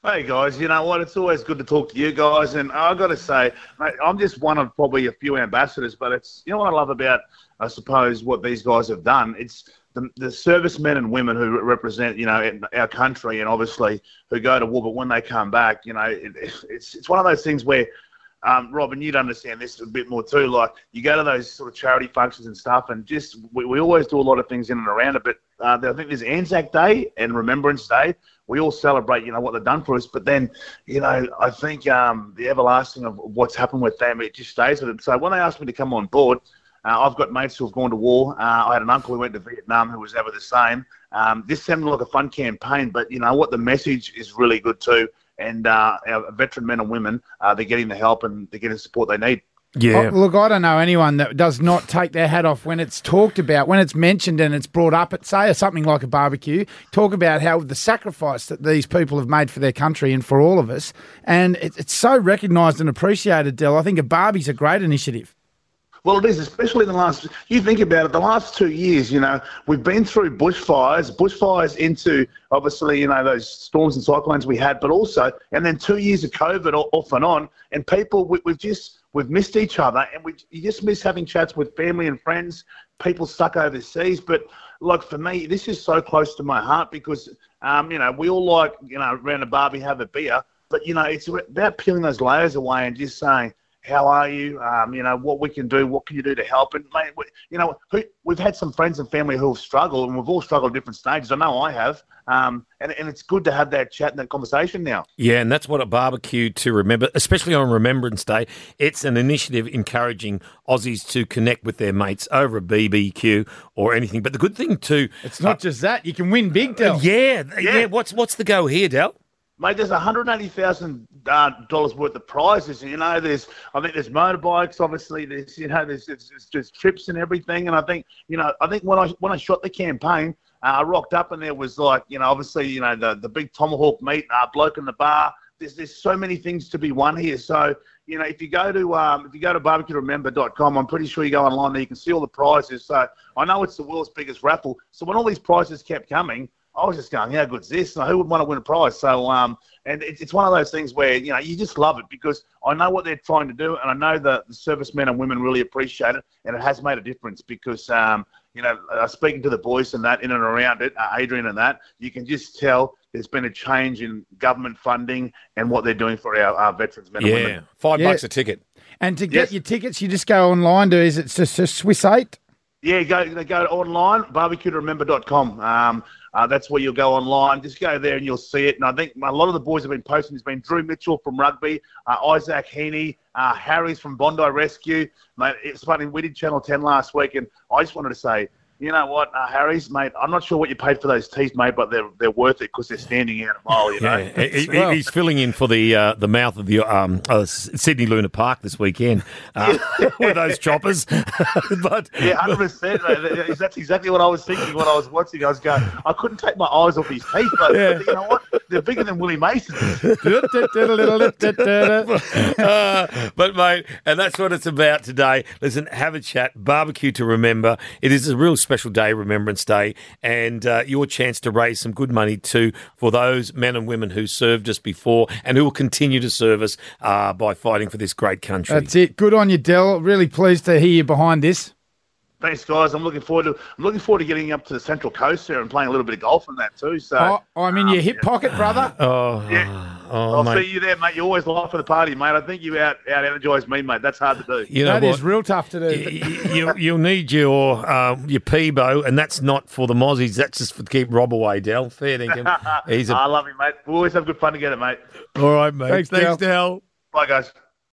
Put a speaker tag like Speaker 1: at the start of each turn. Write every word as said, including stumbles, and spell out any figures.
Speaker 1: Hey guys, you know what? It's always good to talk to you guys, and I've got to say, mate, I'm just one of probably a few ambassadors. But it's you know what I love about, I suppose, what these guys have done. It's the, the servicemen and women who represent, you know, our country, and obviously who go to war. But when they come back, you know, it, it's it's one of those things where, um, Robin, you'd understand this a bit more too. Like you go to those sort of charity functions and stuff, and just we, we always do a lot of things in and around it. But uh, I think there's Anzac Day and Remembrance Day. We all celebrate, you know, what they've done for us. But then, you know, I think um, the everlasting of what's happened with them, it just stays with them. So when they asked me to come on board, uh, I've got mates who have gone to war. Uh, I had an uncle who went to Vietnam who was ever the same. Um, this sounded like a fun campaign, but you know what? The message is really good too. And uh, our veteran men and women, uh, they're getting the help and they're getting the support they need.
Speaker 2: Yeah. Oh, look, I don't know anyone that does not take their hat off when it's talked about, when it's mentioned and it's brought up at, say, something like a barbecue, talk about how the sacrifice that these people have made for their country and for all of us. And it, it's so recognised and appreciated, Del. I think a barbie's a great initiative.
Speaker 1: Well, it is, especially in the last, you think about it, the last two years, you know, we've been through bushfires, bushfires into, obviously, you know, those storms and cyclones we had, but also, and then two years of COVID off and on, and people, we, we've just, we've missed each other, and we you just miss having chats with family and friends, people stuck overseas. But, like, for me, this is so close to my heart because, um, you know, we all like, you know, around a barbie, have a beer, but, you know, it's about peeling those layers away and just saying, how are you? Um, you know, what we can do, what can you do to help? And, mate, we, you know, who, we've had some friends and family who have struggled, and we've all struggled at different stages. I know I have. Um, and, and it's good to have that chat and that conversation now.
Speaker 3: Yeah, and that's what a barbecue to remember, especially on Remembrance Day. It's an initiative encouraging Aussies to connect with their mates over a B B Q or anything. But the good thing too...
Speaker 2: It's not uh, just that. You can win big, Del.
Speaker 3: Uh, yeah, yeah, yeah. What's, what's the go here, Del?
Speaker 1: Mate, there's one hundred eighty thousand dollars uh, worth of prizes. You know, there's, I think there's motorbikes, obviously, there's, you know, there's, there's, there's trips and everything. And I think, you know, I think when I when I shot the campaign, uh, I rocked up and there was like, you know, obviously, you know, the, the big tomahawk meat, uh, bloke in the bar. There's there's so many things to be won here. So, you know, if you go to um, if you go to barbecue to remember dot com, I'm pretty sure you go online there, you can see all the prizes. So I know it's the world's biggest raffle. So when all these prizes kept coming, I was just going, how good's this? And who would want to win a prize? So, um, and it's, it's one of those things where, you know, you just love it because I know what they're trying to do, and I know that the servicemen and women really appreciate it, and it has made a difference because, um, you know, uh, speaking to the boys and that in and around it, uh, Adrian and that, you can just tell there's been a change in government funding and what they're doing for our, our veterans, men
Speaker 3: yeah.
Speaker 1: and women.
Speaker 3: Five
Speaker 2: yeah.
Speaker 3: bucks a ticket.
Speaker 2: And to get
Speaker 1: Yes.
Speaker 2: your tickets, you just go online to, is it just a Swiss eight?
Speaker 1: Yeah, go they go online, barbecue to remember dot com. Um, uh, that's where you'll go online. Just go there and you'll see it. And I think a lot of the boys have been posting. There's been Drew Mitchell from rugby, uh, Isaac Heaney, uh, Harry's from Bondi Rescue. Mate, it's funny, we did Channel ten last week, and I just wanted to say, you know what, uh, Harry's, mate, I'm not sure what you paid for those teeth, mate, but they're they're worth it because they're standing out a mile, you know.
Speaker 3: Yeah, he, he, he's filling in for the uh, the mouth of the um, uh, Sydney Luna Park this weekend uh, with those choppers. but
Speaker 1: Yeah, one hundred percent. Mate. That's exactly what I was thinking when I was watching. I was going, I couldn't take my eyes off his teeth, but,
Speaker 3: Yeah.
Speaker 1: but you know what? They're bigger than Willie Mason's.
Speaker 3: uh, but, mate, and that's what it's about today. Listen, have a chat, barbecue to remember. It is a real special day, Remembrance Day, and uh, your chance to raise some good money too for those men and women who served us before and who will continue to serve us uh, by fighting for this great country.
Speaker 2: That's it. Good on you, Del. Really pleased to hear you behind this.
Speaker 1: Thanks, guys. I'm looking forward to I'm looking forward to getting up to the Central Coast there and playing a little bit of golf and that too. So
Speaker 2: Oh, I'm in your hip pocket, brother.
Speaker 3: Oh,
Speaker 1: yeah.
Speaker 3: oh,
Speaker 1: I'll
Speaker 3: mate.
Speaker 1: see you there, mate. You always life for the party, mate. I think you out out energise me, mate. That's hard to do.
Speaker 3: You know
Speaker 2: That
Speaker 3: what?
Speaker 2: is real tough to do.
Speaker 3: Y- you, you'll need your um, your Peebo, and that's not for the Mozzies. That's just for to keep Rob away, Del. Fair dinkum. He's a...
Speaker 1: I love you, mate. We always have good fun together, mate.
Speaker 3: All right, mate.
Speaker 2: Thanks,
Speaker 3: Thanks,
Speaker 2: Del.
Speaker 3: Del.
Speaker 1: Bye, guys.